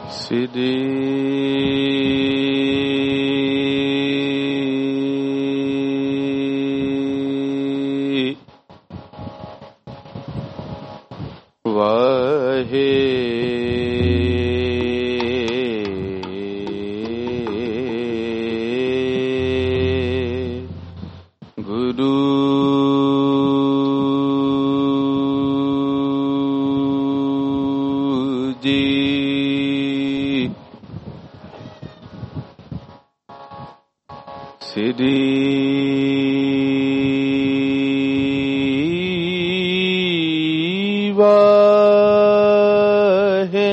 श्री वाहे गुरु जी। श्री वाहे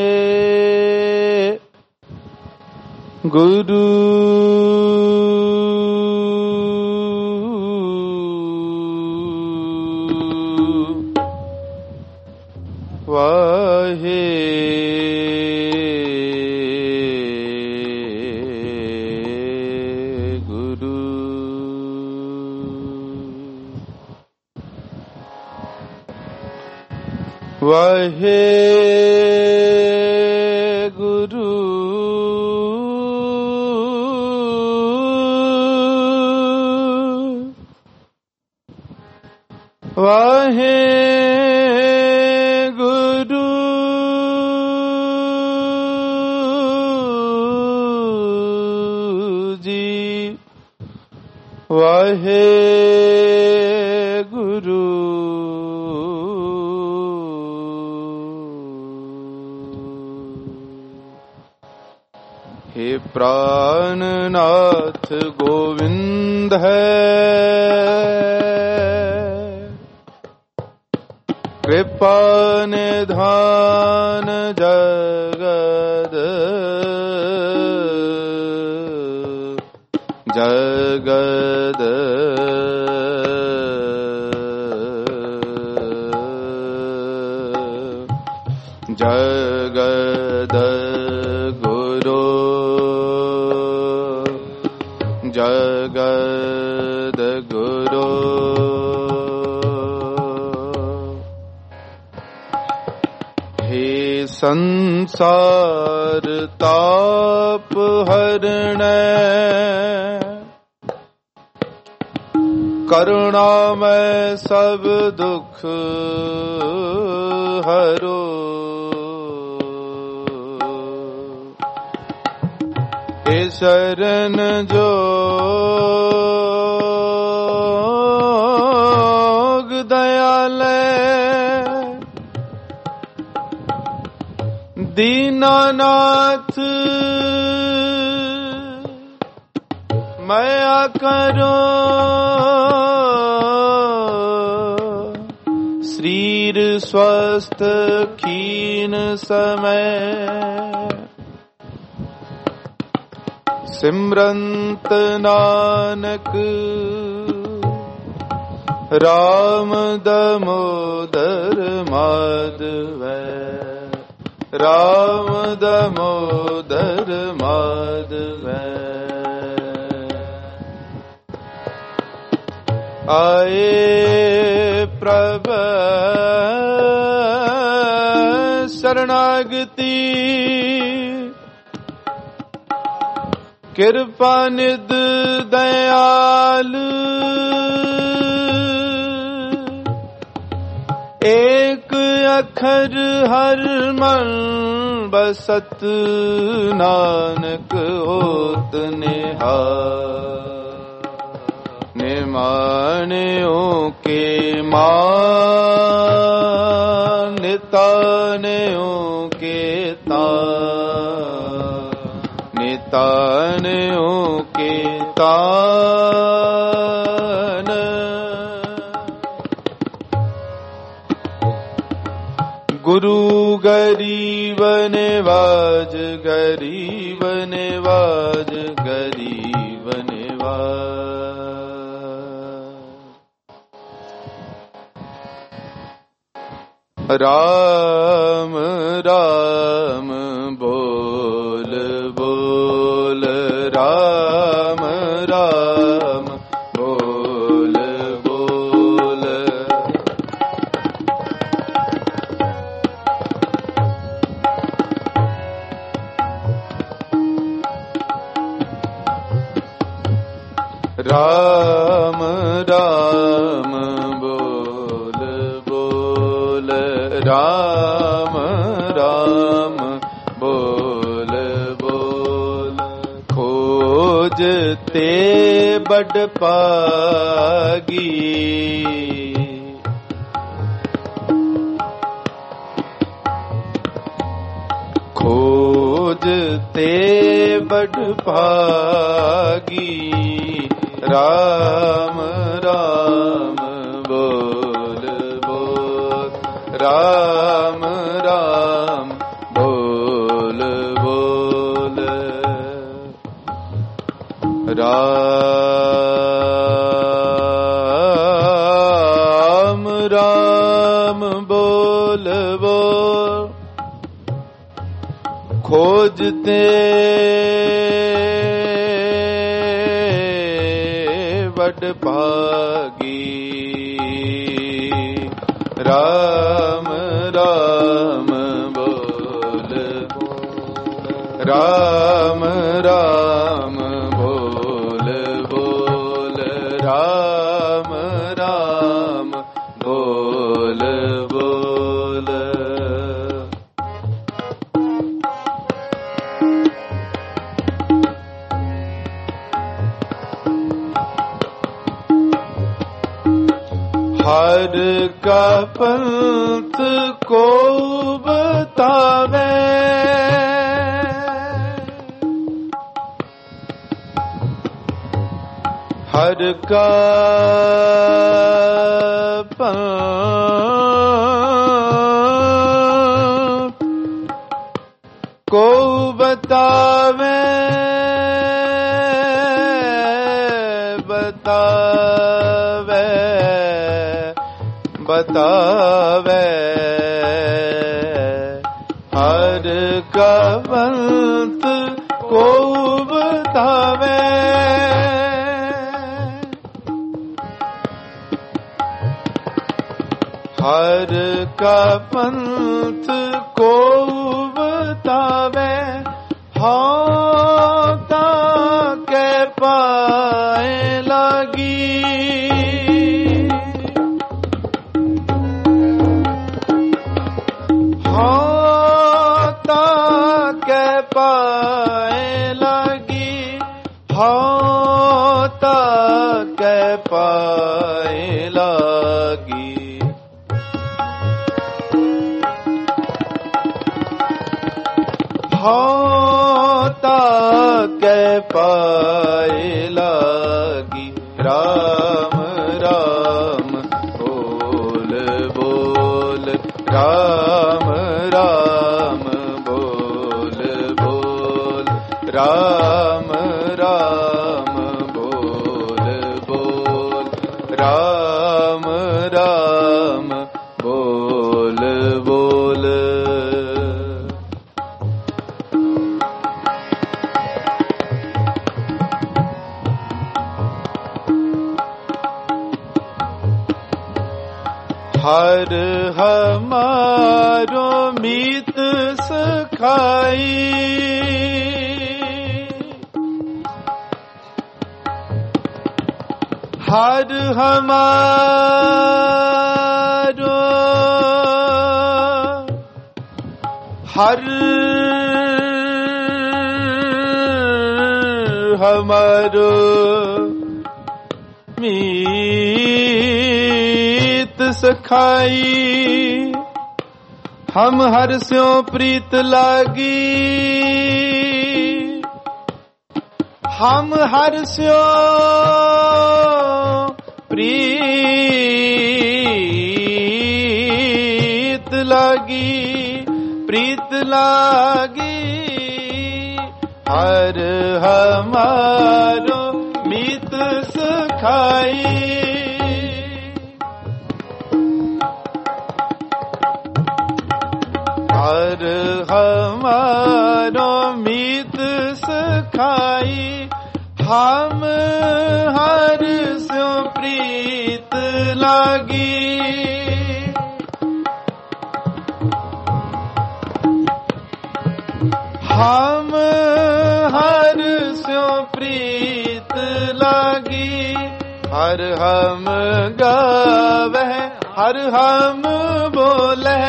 गुरु वाहे वाहे गुरु वाहे गुरु जी। वाहे गुरु हे प्राणनाथ गोविंद है, कृपा निधान जगद जगद जगद गुरु जगद गुरु। हे संसार ताप हरण करुणामय सब दुख हरो। हे शरण जोग दयालय दीनानाथ मया करो। शरीर स्वस्थ खीन समय सिमरंत नानक राम दामोदर माधव राम दामोदर माधव। आए प्रभु शरणागति कृपा निध दयाल। एक अखर हर मन बसत नानक होत निहाल। निमान्यों के मान नितान्यों के तान नितान्यों के तान। गुरु गरीब निवाज गरीब निवाज गरीब निवाज। राम राम बोल बोल राम राम बोल बोल। राम राम बोल बोल राम राम बोल बोल खोजते बड़ पागी खोजते बड़ भागी राम राम बोल बोल राम राम बोल बोल राम राम बोल बोल खोजते बड़ भागी राम राम बोल राम राम बोल बोल राम राम बोल बोल हर का पंथ को बतावे हर का पंथ को बतावे बतावे बतावे हर का पंथ को बतावे हर का पंथ को बतावे हाँ ताके पाए लगी पाए लगी हाँ ताके पाए लगी हाँ ताके पाए लगी राम राम बोल बोल राम राम राम राम बोल बोल राम राम बोल बोल हर हमारो मीत सखाई हर हमारो हर हमारो मीत सखाई हम हर स्यों प्रीत लागी हम हर स्यों प्रीत लागी प्रीत लागी हर हमारो मीत सखाई हर हमारो मीत सखाई हम हर स्यों प्रीत लागी हम हर स्यों प्रीत लागी त्यागी। हर हम गावह हर हम बोले,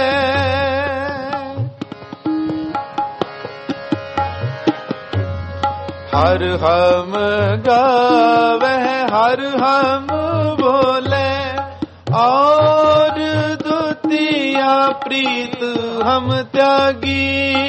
हर हम गावह हर हम बोले। और द्वितीया प्रीत हम त्यागी।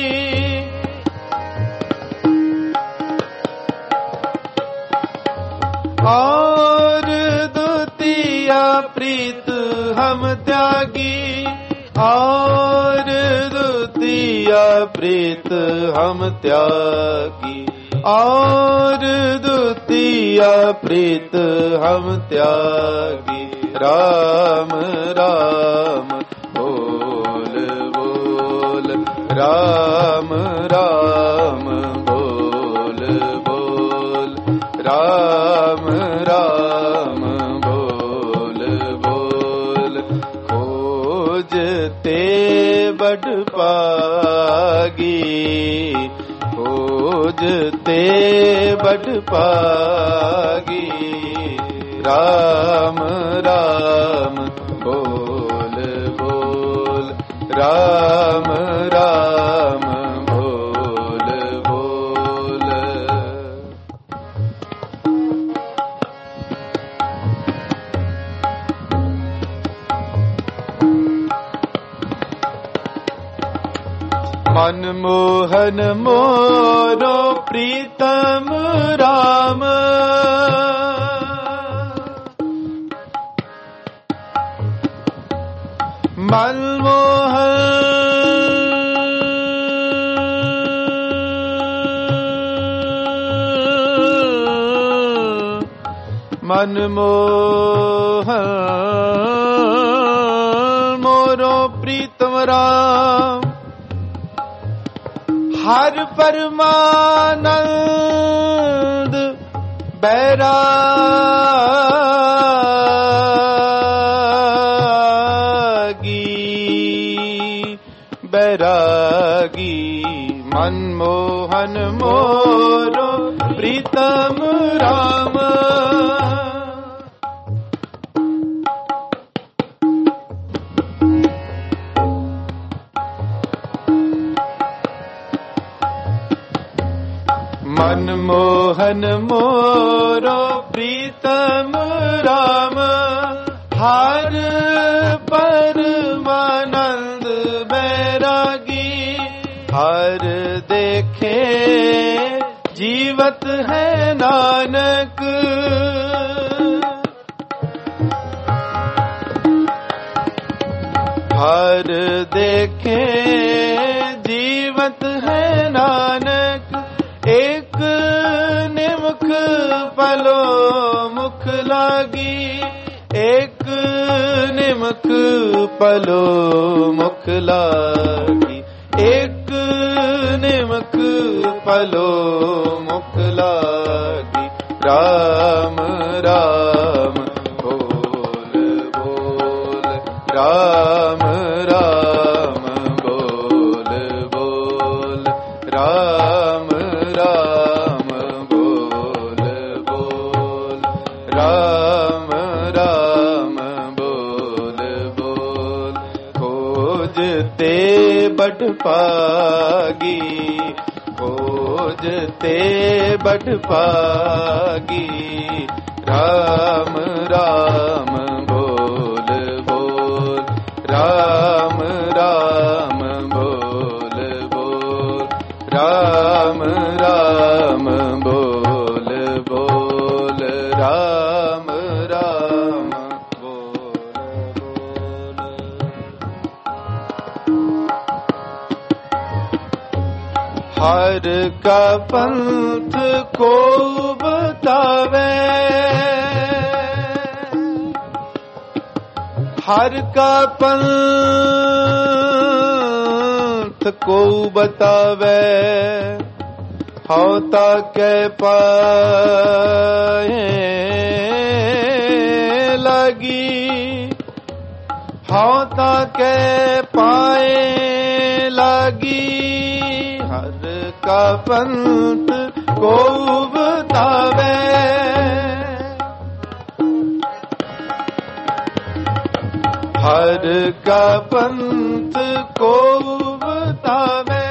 और द्वितीया प्रीत हम त्यागी। और द्वितीया प्रीत हम त्यागी। और द्वितीया प्रीत हम त्यागी। राम राम बोल बोल, राम राम बोल बोल, राम राम बोल बोल। खोजते बड़ पागी, खोजते बड़ पागी। राम राम बोल बोल, राम राम बोल बोल। मनमोहन मोरो प्रीतम राम। मनमोहन मनमोहन मोरो प्रीतम राम। हर परमानंद बैरागी, बैरागी। मनमोहन मोरो प्रीतम राम। मनमोहन मोरो प्रीतम राम। हर परमानंद बैरागी। हर देखे जीवत है नानक। हर देखे जीवत है नानक। एक निमुख पलो मुख लागी। एक निमुख पलो मुख लागी। एक निमुख पलो मुख लागी। राम राम बोल बोल, राम राम बोल बोल, राम राम बोल बोल, राम राम बोल बोल। खोजते बड़ पागी, खोजते बड़ पागी। राम राम बोल बोल, राम राम बोल बोल, राम राम बोल बोल, राम राम बोल बोल। हर का पंथ को बतावे, हर का पंथ को बतावे। होता के पाए लगी, होता के पाए लगी। हर का पंथ को बतावे, हर का पंथ को बतावे,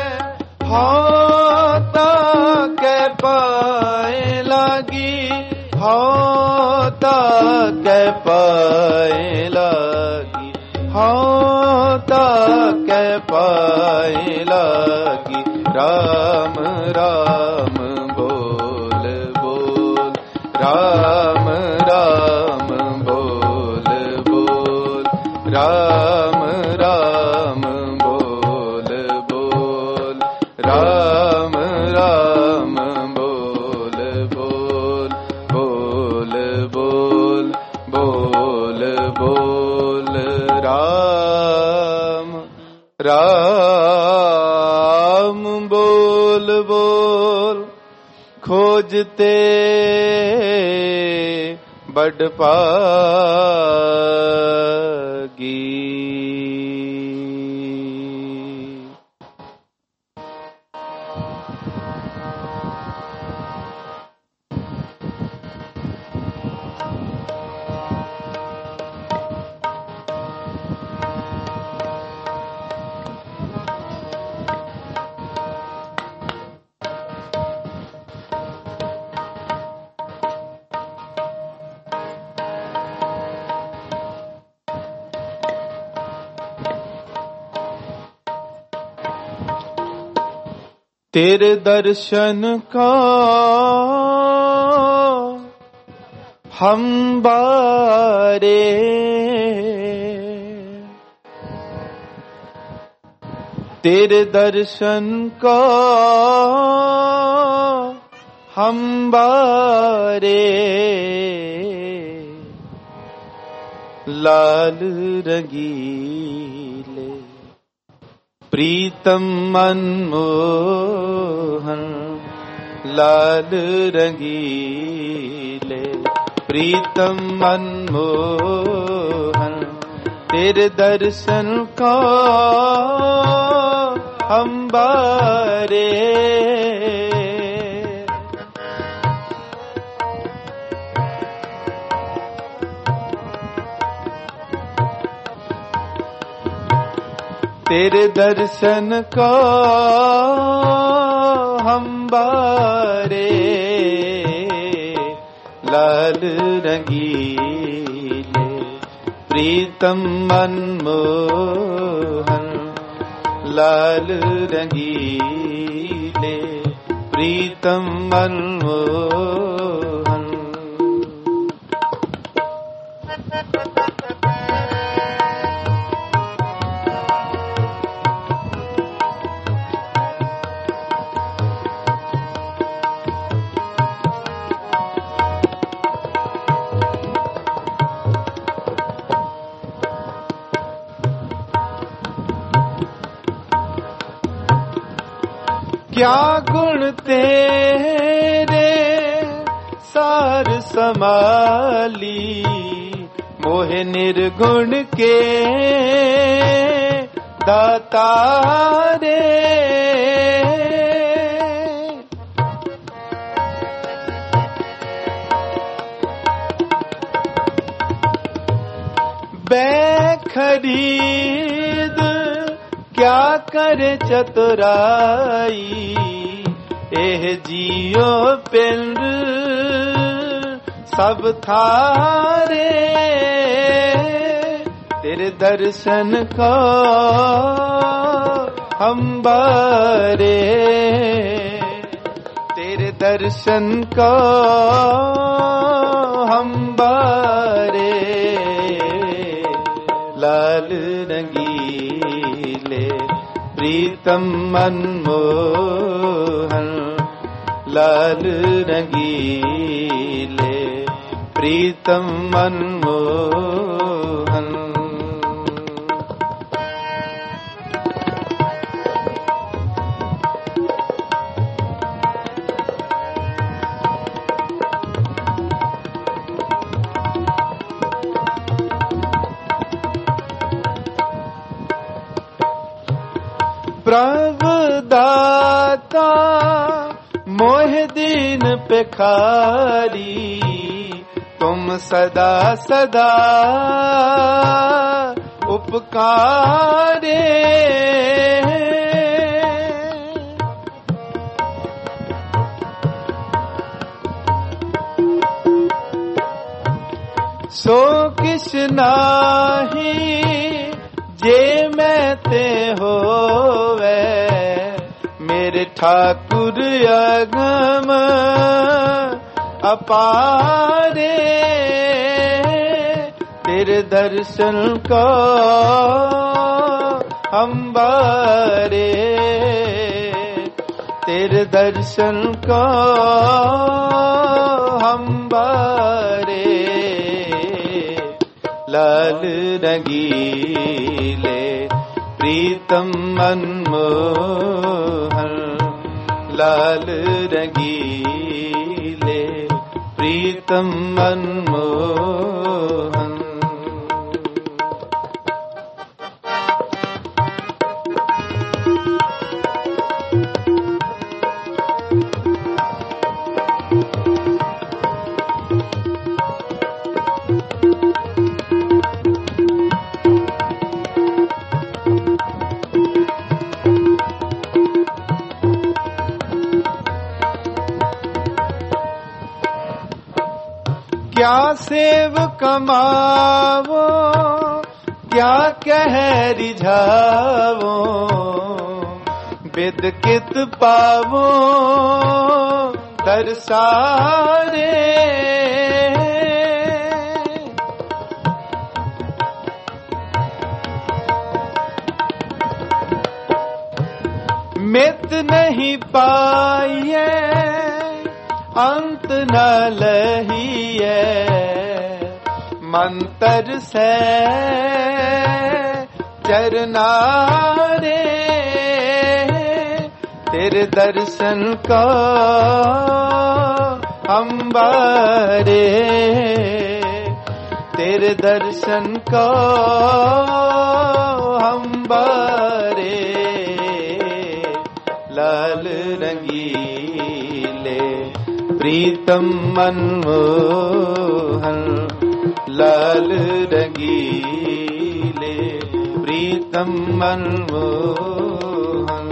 होता के पाए लागी, होता के पाए लागी, होता के पाए लागी। राम राम बोल बोल, राम राम बोल बोल, राम राम बोल बोल, राम राम बोल बोल, बोल बोल बोल बोल, राम राम बोल बोल। खोजते बड़ पागी, तेरे दर्शन का हम बारे, तेरे दर्शन का हम बारे। लाल रंगीले प्रीतम मनमोहन, लाल रंगीले प्रीतम मनमोहन। तेरे दर्शन का हम बारे, तेरे दर्शन का हम बारे। लाल रंगीले प्रीतम मनमोहन, लाल रंगीले प्रीतम मनमोहन। क्या गुण तेरे सार समाली, मोहे निर्गुण के दातारे। बेखरीद क्या करे चतुराई, एह जियो पिंड सब थारे। तेरे दर्शन का हम बारे, तेरे दर्शन का हम बारे। लाल रंगीले प्रीतम मनमोहन, लाल रंगीले प्रीतम मनमोहन। प्रभु दाता मोह दीन पेखारी, तुम सदा सदा उपकारे सो किस नाही जे मैं ते होवे मेरे ठाकुर अगम अपारे तेरे दर्शन को हम बारे तेरे दर्शन को हम बारे लाल रंगीले प्रीतम मनमोहन लाल रंगीले प्रीतम मनमोहन क्या सेव कमावो क्या कह रिझावो बिद कित पावो दरसारे मित नहीं पाइए अंत न लहिए मंतर से चरनारे तेरे दर्शन को हम बारे तेरे दर्शन को हम बारे लाल रंगीले प्रीतम मनमोहन लाल रंगीले प्रीतम मनमोहन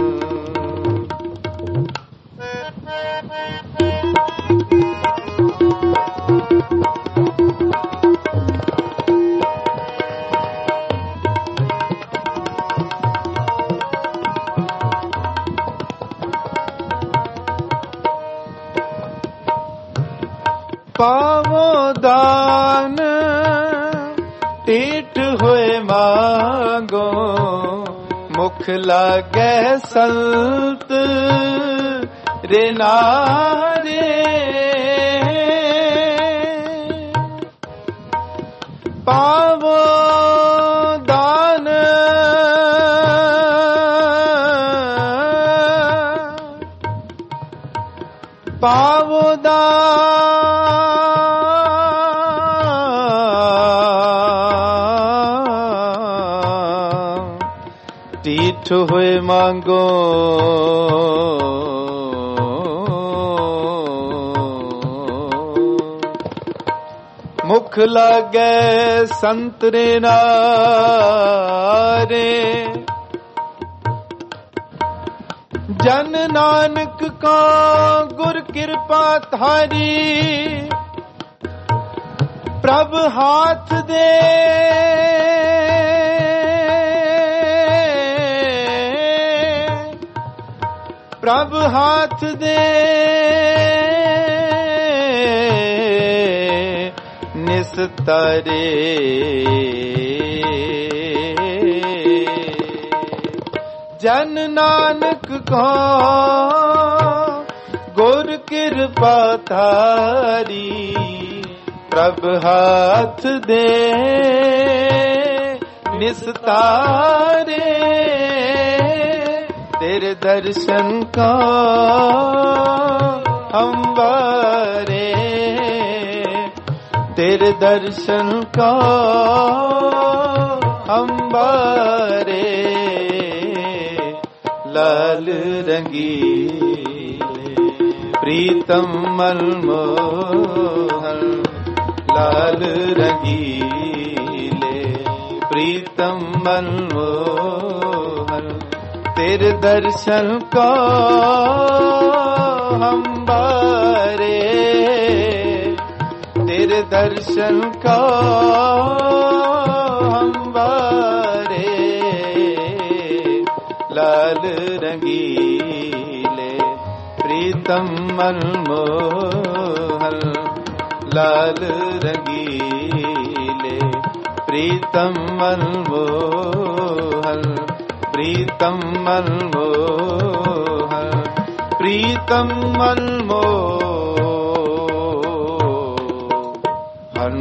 पावो दान टीठ हुए मांगो मुख लागे संत रे नारे पावो दान पावो दान टीठ हुए मांगो मुख लागे संतरे नारे जन नानक का गुर कृपा थारी प्रभ हाथ दे प्रभ हाथ दे निस्तारे जन नानक को गुर कृपा थारी प्रभ हाथ दे निस्तारे तेरे दर्शन का हम बारे तेरे दर्शन का हम बारे लाल रंगीले प्रीतम मनमोहन लाल रंगीले प्रीतम मनमोहन। तेरे दर्शन को हम बारे, तेरे दर्शन को हम बारे। लाल रंगीले प्रीतम मनमोहन, लाल रंगीले प्रीतम मनमोहन, प्रीतम मनमोहन, प्रीतम मनमोहन।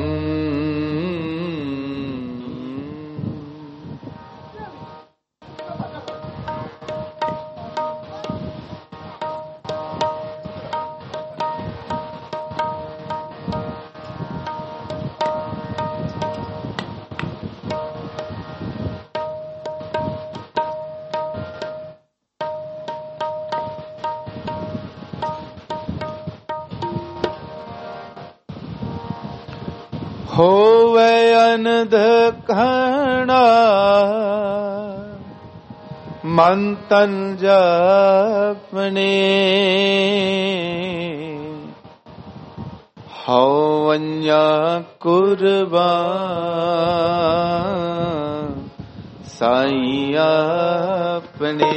होवे अनधकणा मन तन जपने, हवन्या कुर्बान साईं अपने।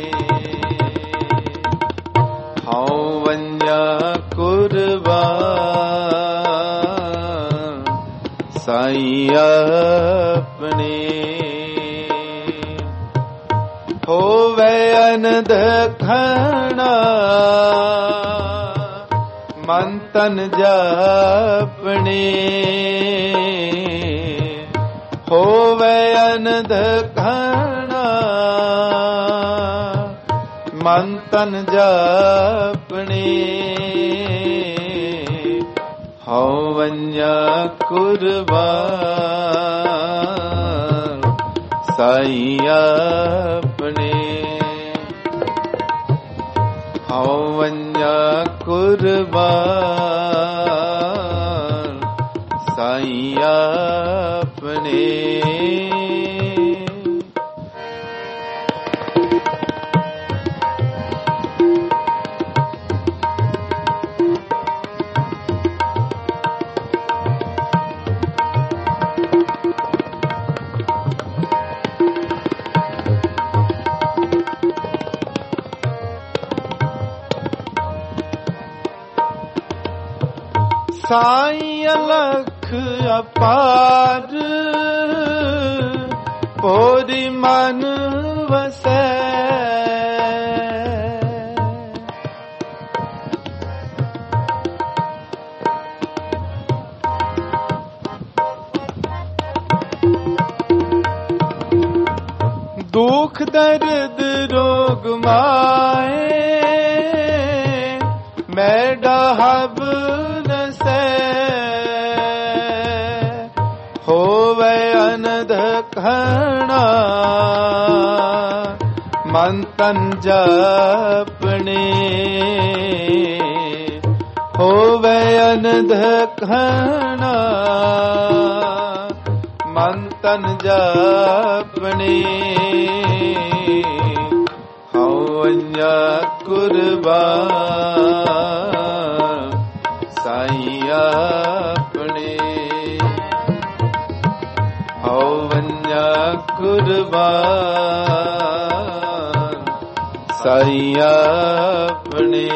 हवन्या कुर्बान साईं अपने। होवे अनधकणा मन तन जपने, होवे अनधकणा मन तन जपने। हवन्या कुर्बान साईं अपने। हवन्या कुर्बान साईं अपने। साईं अलख अपार पोरी मन वसै। दुख दर्द रोग माए मैं डहब होवे अनधकणा मन तन जपने। होवे अनधकणा मन तन जपने। हवन्या कुर्बान साईं अपने। हवन्या कुर्बान साईं अपने।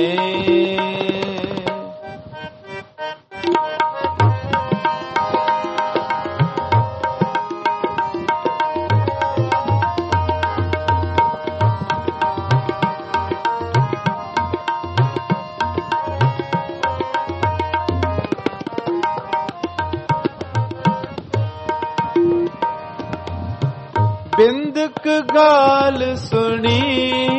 बिंदक गाल सुनी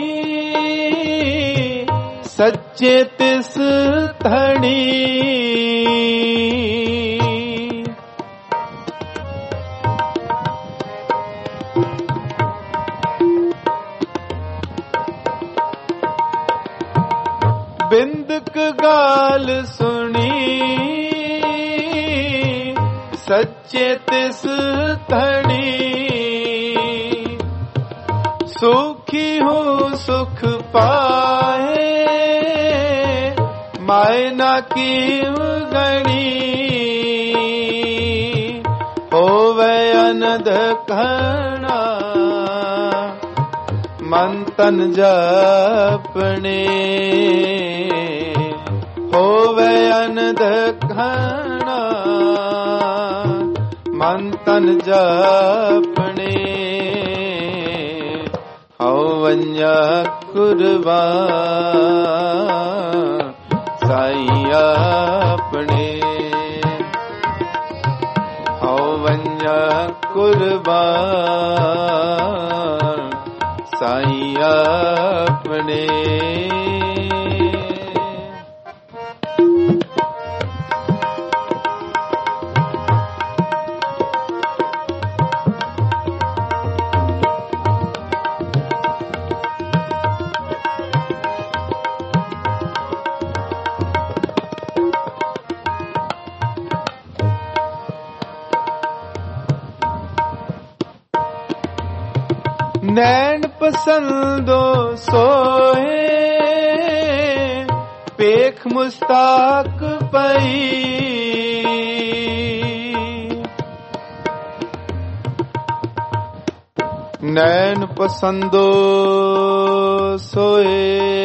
सच्चे तिस धनी। बिंदक गाल सुनी सच्चे तिस धनी सुखी हूँ सुख पाए माय ना कीव गणी होवे अनध घना मन तन जपने होवे अनध घना मन तन जपने हवन्या कुर्बा साईं अपने हवन्या कुर्बा साईं अपने नैन पसंदो सोए पेख मुस्ताक पई नैन पसंदो सोए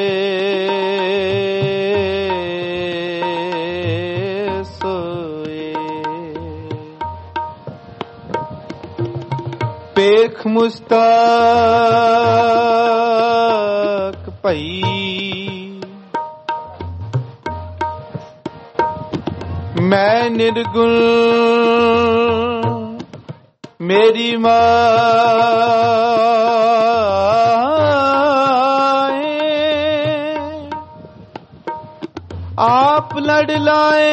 पेख मुस्ताक पई मैं निर्गुण मेरी माए आप लड़ लाए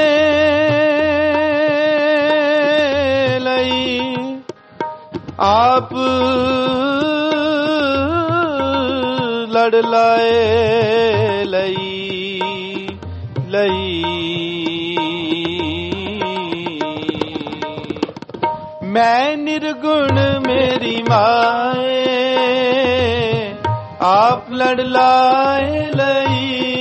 आप लड़ लाए लई मैं निर्गुण मेरी माए आप लड़ लाए लई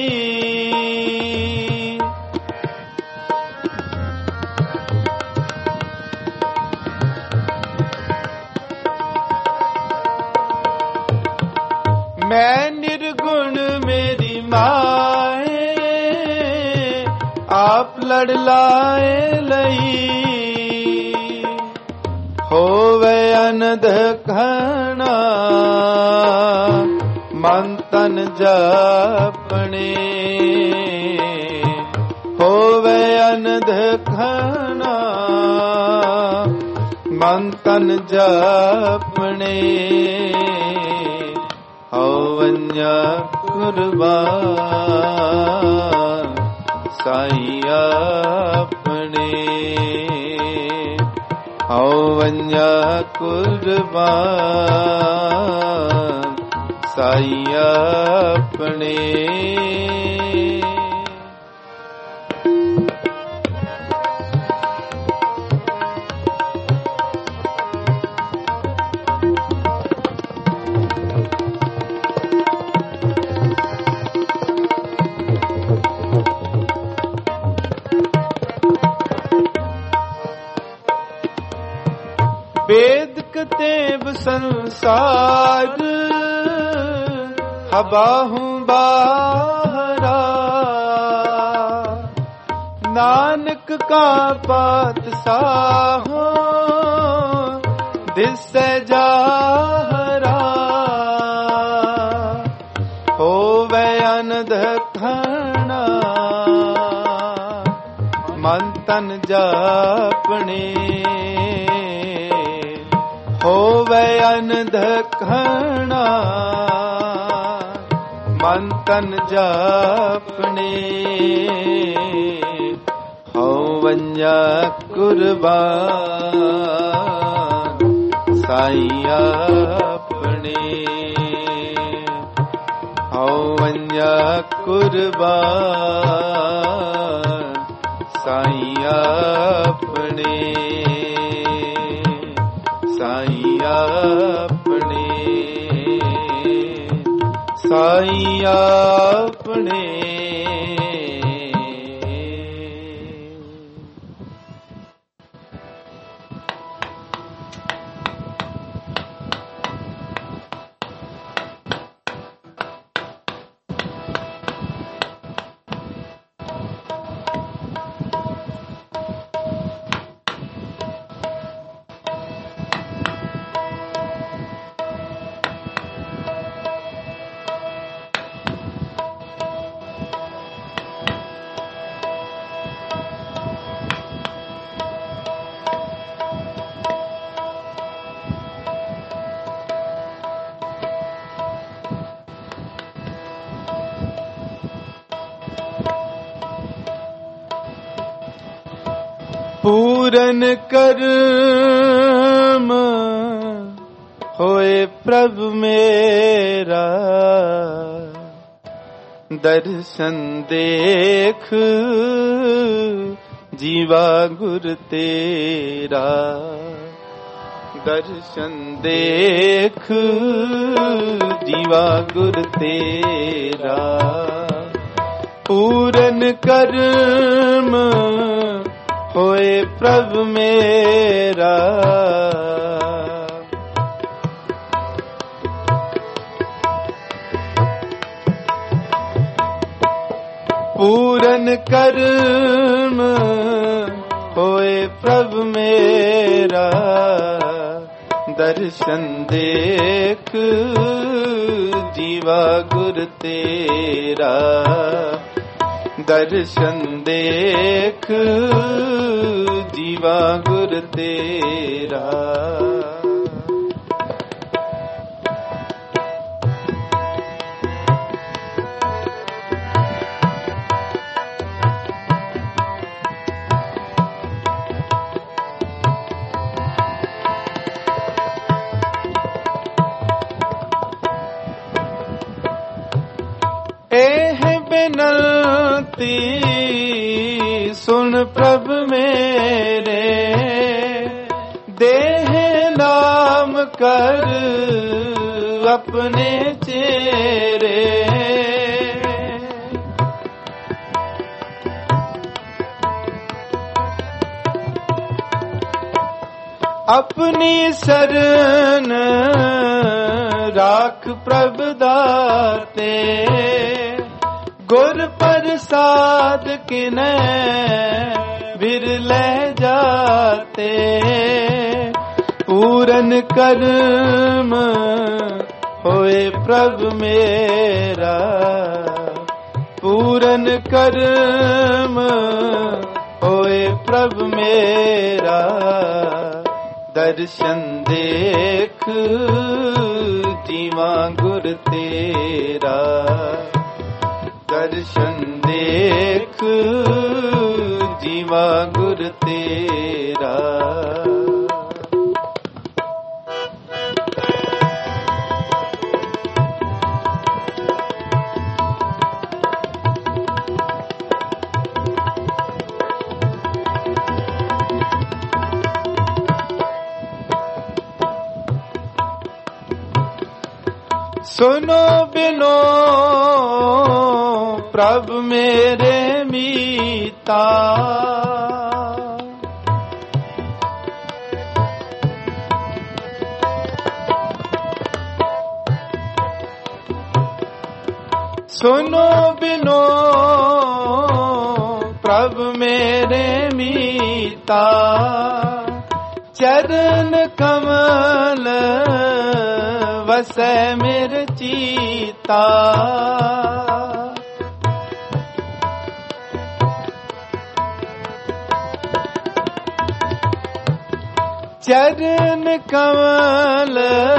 मैं निर्गुण मेरी माए आप लड़ लाए लई होवे अनध घना मन तन जपने होवे अनध घना मन तन जपने हवन्या कुर्बान साईं अपने हवन्या कुर्बान साईं अपने वेद कतेब संसार हबाहूं बाहरा नानक का पातशाह दिसै जाहरा होवे अनध घना मन तन जापने होवे अनध घना मन तन जापने हवन्या कुर्बान साईं अपने हवन्या कुर्बान साईं अपने ਆਪਣੇ ਸਾਈ ਆਪਣੇ पूरन कर्म होए प्रभु मेरा दर्शन देख जीवा गुर तेरा दर्शन देख जीवा गुर तेरा पूरन कर्म होए प्रभु मेरा पूरन कर्म होए प्रभु मेरा दर्शन देख जीवा गुर तेरा दर्शन देख जीवा गुर तेरा बिनती सुन प्रभु मेरे देह नाम कर अपने चेरे अपनी शरण राख प्रभु दाते गुर प्रसाद किने बिरले जाते पूरन कर्म होए प्रभु मेरा पूरन कर्म होए प्रभु मेरा दर्शन देख जीवा गुर तेरा दर्शन देख जीवा गुर तेरा सुनो बिनो प्रभु मेरे मीता सुनो बिनो प्रभु मेरे मीता चरण कमल वसै मेरे चीता चरण कमल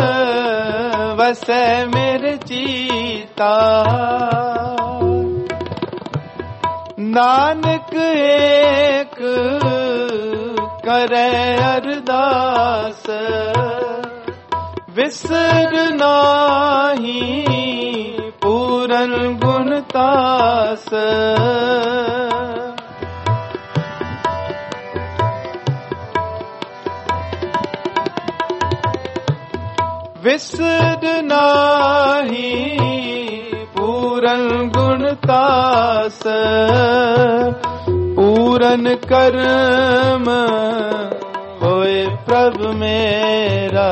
वसै मेरे चीता नानक एक करे अरदास विसर नाही पूरन गुण तास विसर नाही पूरन गुण तास पूरन कर्म होए प्रभु मेरा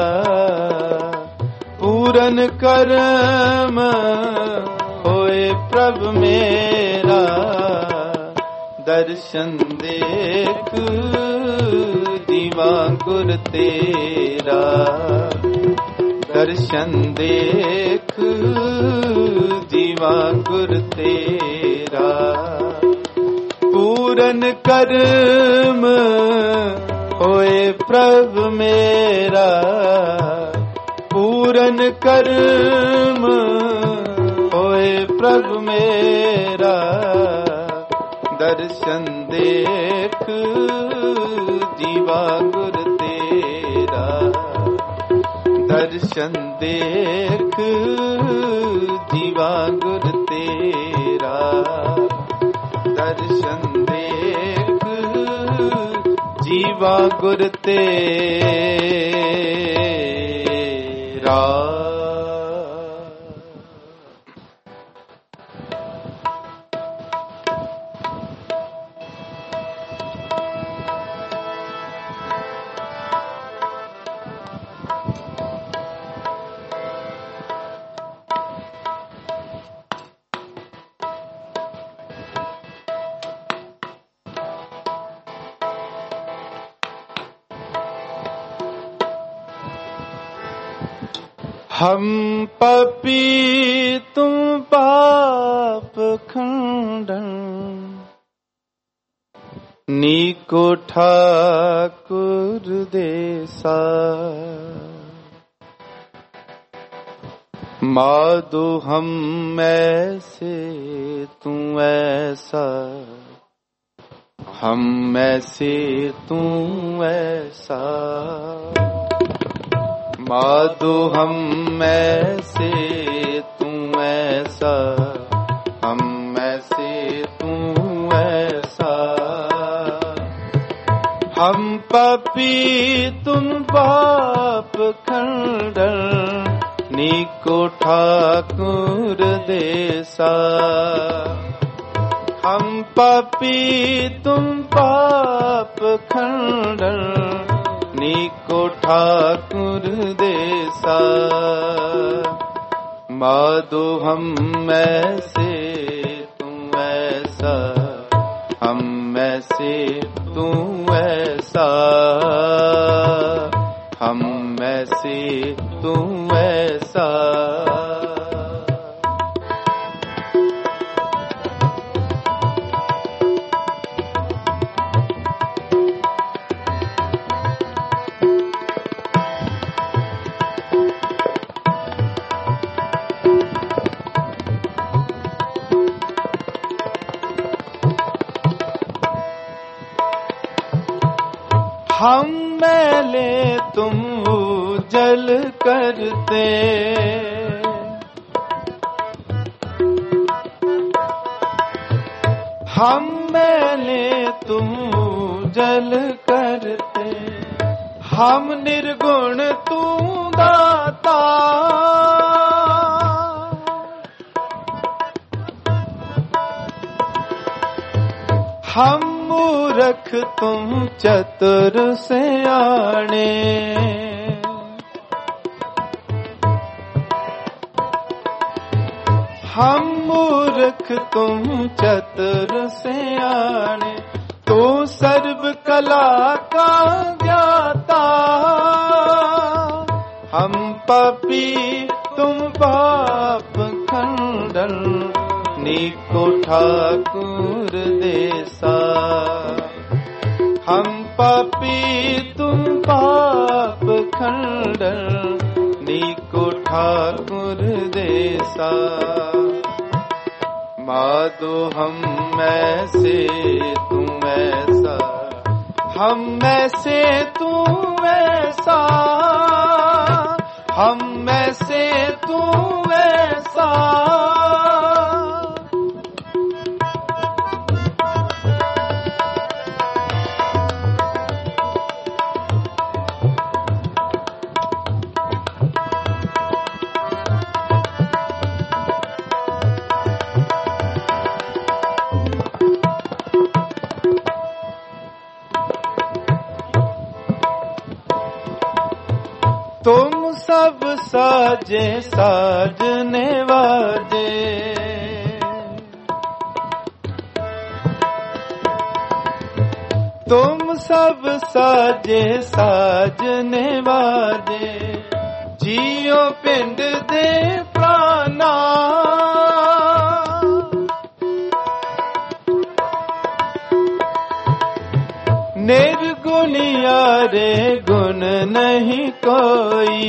पूरन कर्म होए प्रभु मेरा दर्शन देख दीवा गुर तेरा दर्शन देख दीवा गुर तेरा पूरन कर्म होए प्रभु मेरा पूरन कर्म होए प्रभु मेरा दर्शन देख जीवा गुर तेरा दर्शन देख जीवा गुर तेरा दर्शन देख जीवा गुर तेरा। हम पपी तुम पाप खंडन नीको ठाकुर देसा माधो हम ऐसे तू ऐसा हम ऐसे तू ऐसा माधो हम ऐसे तू ऐसा हम ऐसे तू ऐसा हम पापी तुम पाप खंडन नीको ठाकुर देसा हम पापी तुम पाप खंडन नीको ठाकुर देसा माधो हम ऐसे तू ऐसा हम ऐसे तू ऐसा हम ऐसे तू ऐसा हम मैले तुम जल करते हम मैले तुम जल करते हम निर्गुण तू दाता हम मूर्ख तुम चतुर सयाने हम मूर्ख तुम चतुर सयाने तो सर्व कला का ज्ञाता हम पापी तुम पाप खंडन नीको ठाकुर देसा हम पापी तुम पाप खंडन नीको ठाकुर देसा माधो हम ऐसे तू ऐसा हम ऐसे तू ऐसा हम ऐसे तू ऐसा साजे साजने वाजे, तुम सब साजे साजने वाजे, जियो पिंड दे प्राणा, निर्गुणिया रे गुण नहीं कोई,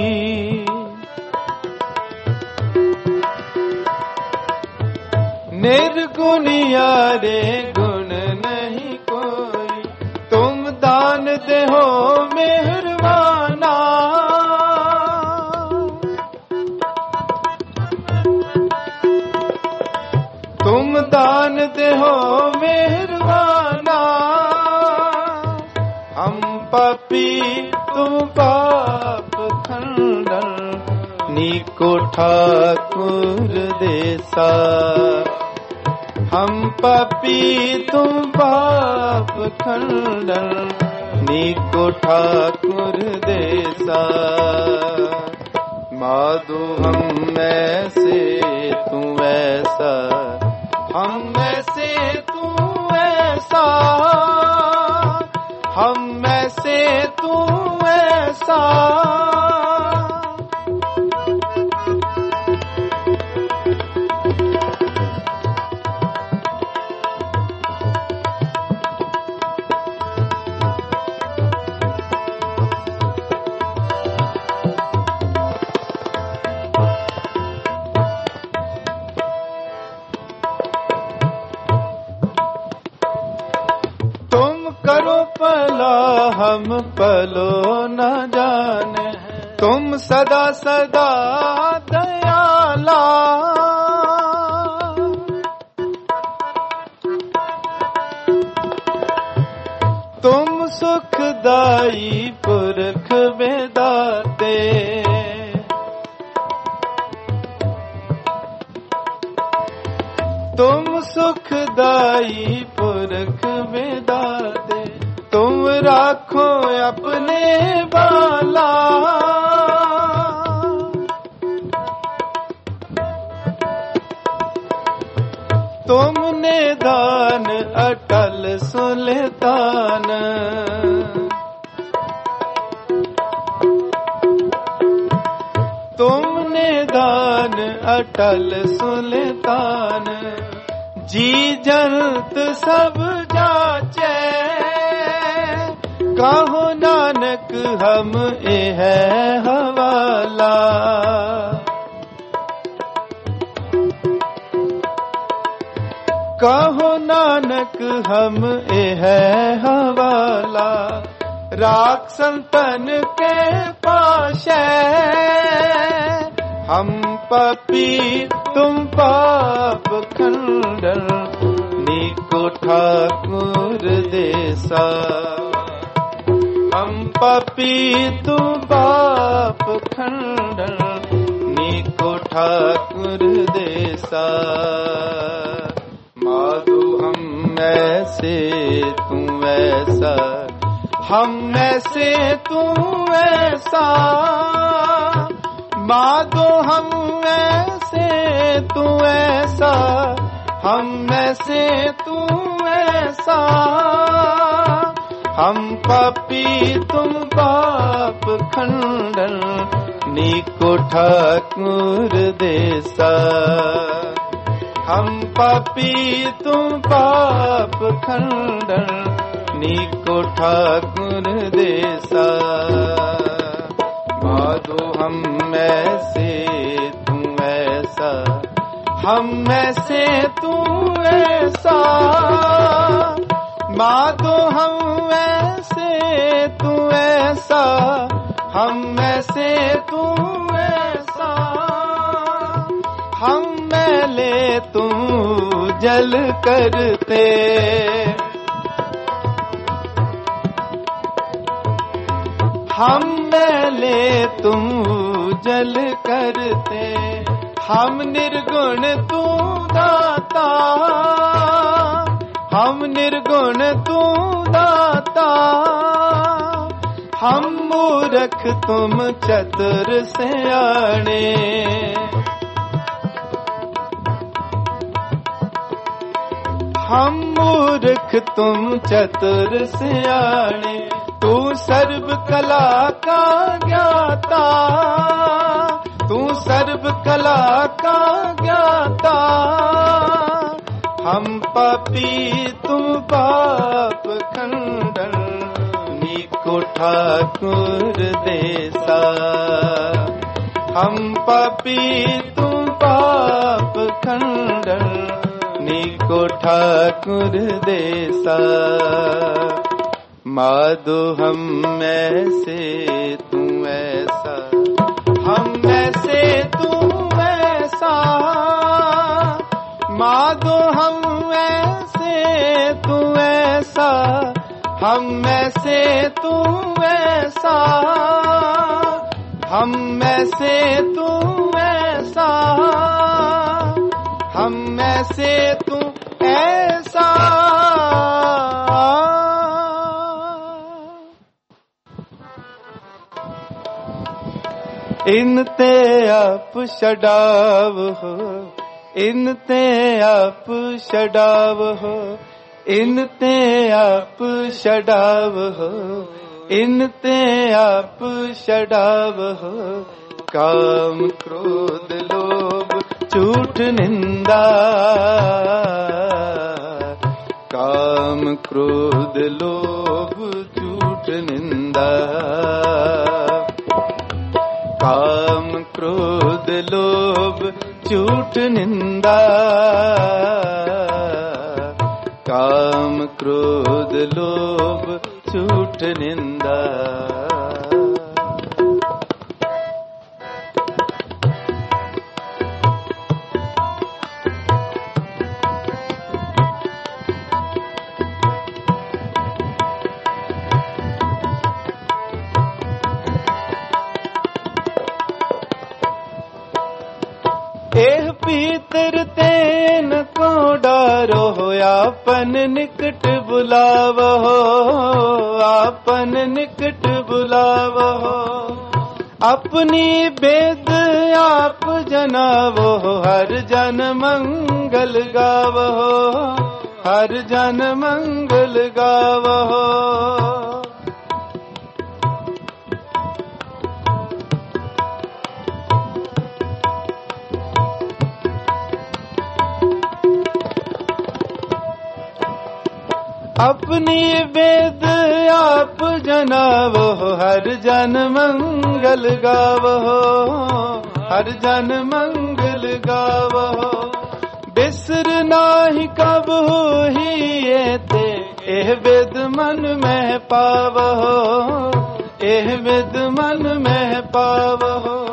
निर्गुणिया रे गुण नहीं कोई, तुम दान दे हो मेहरबाना, तुम दान दे हो मेहरबाना, हम पापी तुम पाप खंडन, नीको ठाकुर देसा, हम पापी तुम पाप खंडन, नीको ठाकुर देसा, माधो हम ऐसे तू ऐसा, हम ऐसे तू ऐसा, हम ऐसे तू ऐसा, हम पलो न जाने, तुम सदा सदा दयाला, तुम सुखदाई पुरख बेदाते, तुम सुखदाई पुरख बेदाते, तुम राखो अपने बाला, तुमने दान अटल सुल्तान, तुमने दान अटल सुल्तान, जी जंत सब जाचे, कहो नानक हम ए है हवाला, कहो नानक हम ए है हवाला, राख संतन के पाशे, हम पापी तुम पाप खंडन, नीको ठाकुर देसा, हम पापी तू पाप खंडन, नीको ठाकुर देसा, माधो हम ऐसे तू ऐसा, हम ऐसे तू ऐसा, माधो हम ऐसे तू ऐसा, हम ऐसे तू ऐसा, हम पापी तुम पाप खंडन, नीको ठाकुर देसा, हम पापी तुम पाप खंडन, नीको ठाकुर देसा, माधो हम ऐसे तू ऐसा, हम ऐसे तू ऐसा, माधो हम ऐसे तू ऐसा, हम ऐसे तू ऐसा, हम मैले तू जल करते, हम मैले तुम जल करते, हम निर्गुण तू दाता, हम निर्गुण तू दाता, हम मूर्ख तुम चतुर सियाणे। हम मूर्ख तुम चतुर सियाणे, तू सर्व कला का ज्ञाता, तू सर्व कला का ज्ञाता। हम पापी तुम पाप खंडन, नीको ठाकुर देसा। हम पापी तुम पाप खंडन, नीको ठाकुर देसा। माधो हम ऐसे तू ऐसा, हम ऐसे तू ऐसा। माधो हम ऐसे तू ऐसा, हम ऐसे तू ऐसा। हम ऐसे तू ऐसा, हम ऐसे तू ऐसा। इन ते आप छड़ाव हो, इन ते आप छड़ाव हो, इन ते आप छड़ाव हो, इन ते आप छड़ाव हो। काम क्रोध लोभ झूठ निंदा, काम क्रोध लोभ झूठ निंदा। काम क्रोध लोभ झूठ निंदा, काम क्रोध लोभ झूठ निंदा। एह पीतर तेन को डारो, आपन निकट बुलावो, आपन निकट बुलावो। अपनी बेद आप जनावो, हर जन मंगल गावो, हर जन मंगल गावो। अपनी वेद आप जनावो, हर जन मंगल गावो, हर जन मंगल गावो। बिसर नाही कब ही ते, एह वेद मन में पावो, एह वेद मन में पावो।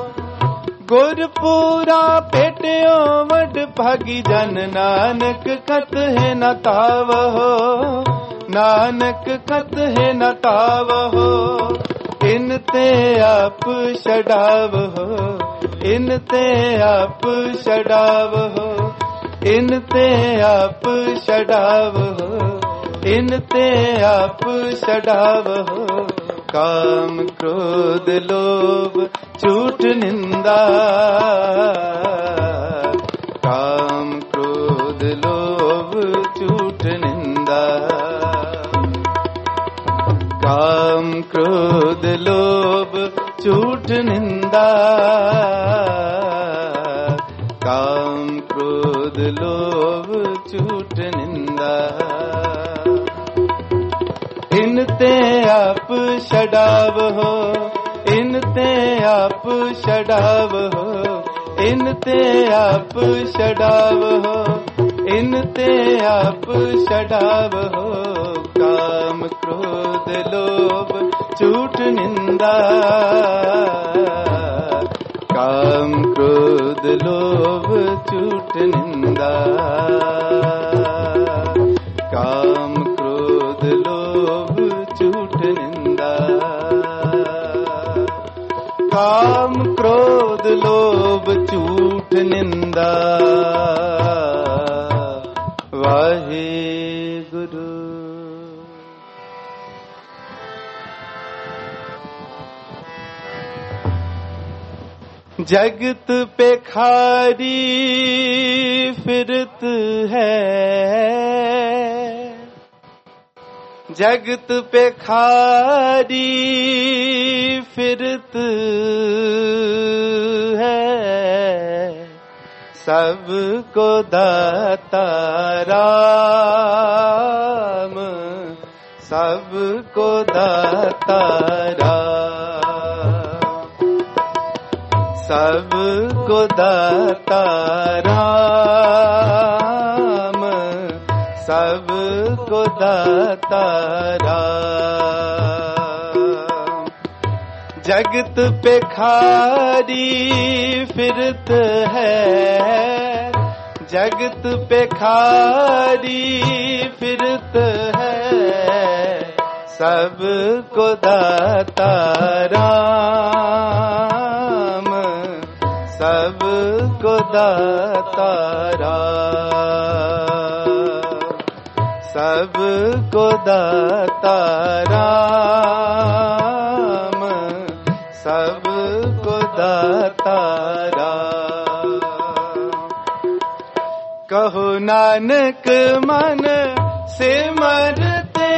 गुरपुरा पेटियो वड भागी जन, नानक कत है न तावहो, नानक कत है न तावहो। इन ते आप छड़ावहो, इन ते आप छड़ावहो, इन ते आप छड़ावहो, इन ते आप छड़ावहो। काम क्रोध लोभ झूठ निंदा, काम क्रोध लोभ झूठ निंदा। काम क्रोध लोभ झूठ निंदा, काम क्रोध लोभ झूठ निंदा। इन ते आप छड़ावहो, इन ते आप छड़ावहो, इन ते आप छड़ावहो, इन ते आप छड़ावहो। काम क्रोध लोभ झूठ निंदा, काम क्रोध लोभ झूठ निंदा। काम क्रोध लोभ झूठ निंदा, काम क्रोध लोभ झूठ निंदा। वाहे गुरु। जगत पे खारी फिरत है, जगत पे खारी फिरत है, सबको दाता राम, सबको दाता राम, सबको दाता राम, सबको दाता राम। जगत पे खारी फिरत है, जगत पे खारी फिरत है, सबको दाता राम, सबको दाता राम, सबको दाता राम, सबको दाता राम। कहो नानक मन से मरते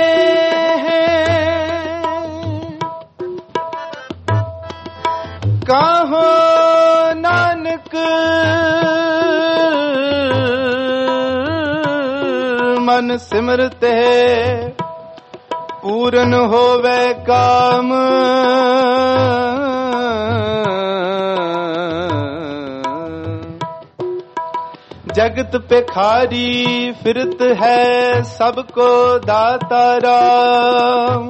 हैं, कहो नानक मन सिमरते पूरन होवे काम, जगत पे खारी फिरत है, सबको दाता राम।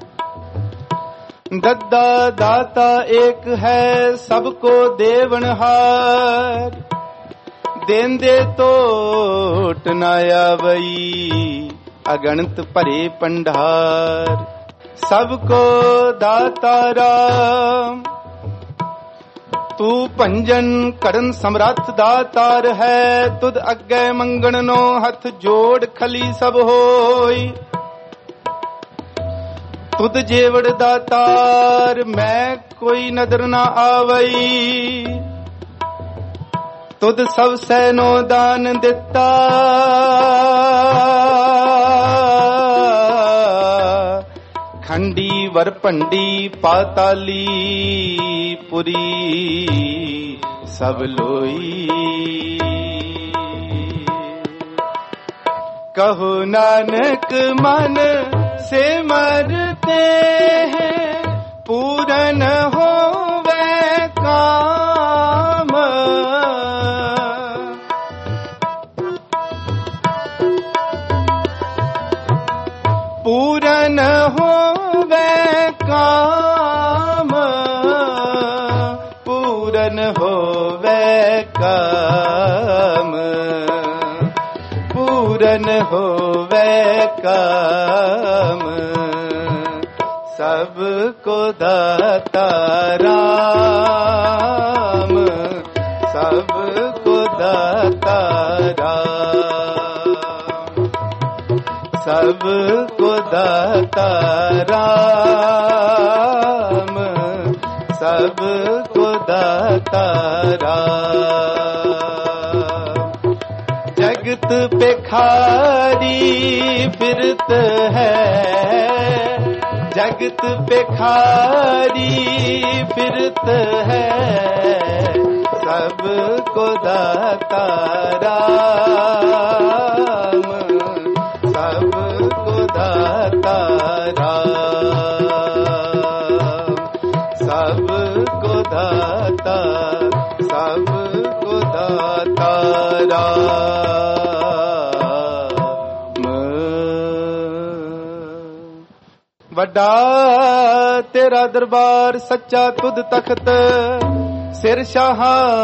दद्दा दाता एक है, सबको देवनहार, देंदे तोट न आवई, अगणित भरे पंडार, सबको दाता राम। तू भंजन करन समर्थ दातार है, तुद अग्गे मंगण नो हथ जोड़ खली सब होई, तुद जेवड़ दातार मैं कोई नदर न आवई, तुद सब सैनो दान दिता, खंडी वर पंडी पाताली पुरी सब लोई। कहो नानक मन से मरते हैं, पूरन होवे काम, पूरन होवे काम, पूरन होवे काम, पूरन होवे काम, सबको दाता राम, सबको दाता राम, सबको दाता राम, सबको दाता राम। जगत पे खारी फिरत है, जगत पे खारी फिरत है, सबको दाता राम, सबको दाता राम, सबको दाता, सबको दाता राम। वड्डा तेरा दरबार सच्चा तुद तख्त, सिर शाह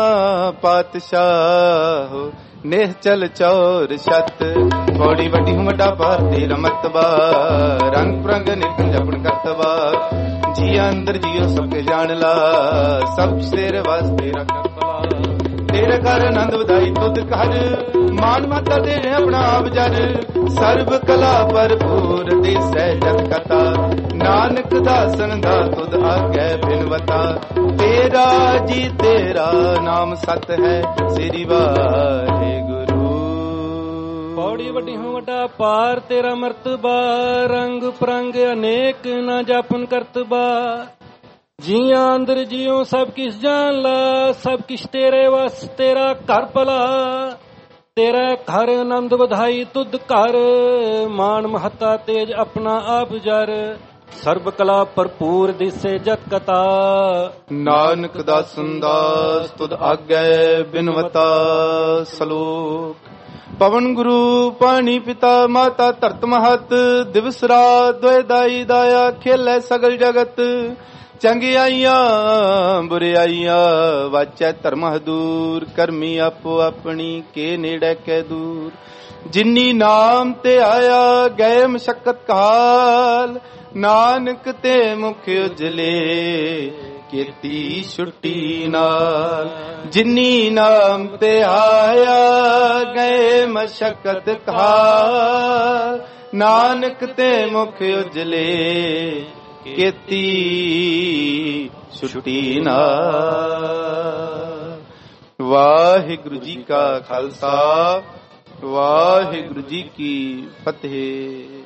पातशाह निहचल चौर छत, बड़ी वड्डी हूं वड्डा पार तेरा मतबा, रंग प्रंग निरखन जपन करतबा, जिया अंदर जियो सबके जान ला, सब तेरे वास्ते रखतबा, ਤੇਰੇ ਘਰ ਆਨੰਦ ਵਧਾਈ ਤੁਧ ਘਰ ਮਾਨ ਮਾਤਾ ਤੇਰੇ ਆਪਣਾ ਆਪ ਜਰ ਸਰਬ ਕਲਾ ਭਰਪੂਰ ਦਿਸੈ ਜਗ ਕਥਾ ਨਾਨਕ ਦਾਸਨ ਦਾ ਤੁਧ ਆਗੈ ਬਿਨਵਤਾ ਤੇਰਾ ਜੀ ਤੇਰਾ ਨਾਮ ਸਤ ਹੈ ਸ੍ਰੀ ਵਾਹਿਗੁਰੂ। ਪੌੜੀ ਵੱਡੀ ਹੋਂ ਵੱਡਾ ਪਾਰ ਤੇਰਾ ਮਰਤਬਾ ਰੰਗ ਪ੍ਰੰਗ ਅਨੇਕ ਨਾ ਜਾਪਨ ਕਰਤਬਾ ਜੀਆਂ ਅੰਦਰ ਜਿਉ ਸਭ ਕਿਸ ਜਾਣ ਲਾ ਸਭ ਕਿਛ ਤੇਰੇ ਵਸ ਤੇਰਾ ਘਰ ਭਲਾ ਤੇਰਾ ਘਰ ਆਨੰਦ ਵਧਾਈ ਤੁਧ ਘਰ ਮਾਨ ਮਹੱਤਾ ਤੇਜ ਆਪਣਾ ਆਪ ਜਰ ਸਰਬ ਕਲਾ ਭਰਪੂਰ ਦਿਸੇ ਜਤ ਕਤਾ ਨਾਨਕ ਦਾਸਨ ਦਾਸ ਤੁਧ ਆਗੈ ਬਿਨਵਤਾ ਸਲੋਕ ਪਵਨ ਗੁਰੂ ਪਾਣੀ ਪਿਤਾ ਮਾਤਾ ਧਰਤ ਮਹਤ ਦਿਵਸ ਰਾਤ ਦੋਇ ਦਾਈ ਦਾਇਆ ਖੇਲੇ ਸਗਲ ਜਗਤ ਚੰਗਿਆਈਆਂ ਬੁਰਿਆਈਆਂ ਵਾਚੈ ਧਰਮ ਹਦੂਰ ਕਰਮੀ ਆਪੋ ਆਪਣੀ ਕੇ ਨੇੜੇ ਕੈ ਦੂਰ ਜਿਨੀ ਨਾਮ ਤੇ ਆਇਆ ਗਏ ਮਸ਼ਕਤ ਕਾਲ ਨਾਨਕ ਤੇ ਮੁਖ ਉਜਲੇ ਕੀਤੀ ਛੁੱਟੀ ਨਾਲ ਜਿਨੀ ਨਾਮ ਤੇ ਆਇਆ ਗਏ ਮਸ਼ਕਤ ਕਾਲ ਨਾਨਕ ਤੇ ਮੁਖ ਉਜਲੇ ਕੀਤੀ ਛੁੱਟੀ ਨਾਲ। ਵਾਹਿਗੁਰੂ ਜੀ ਕਾ ਖਾਲਸਾ ਵਾਹਿਗੁਰੂ ਜੀ ਕੀ ਫਤਿਹ।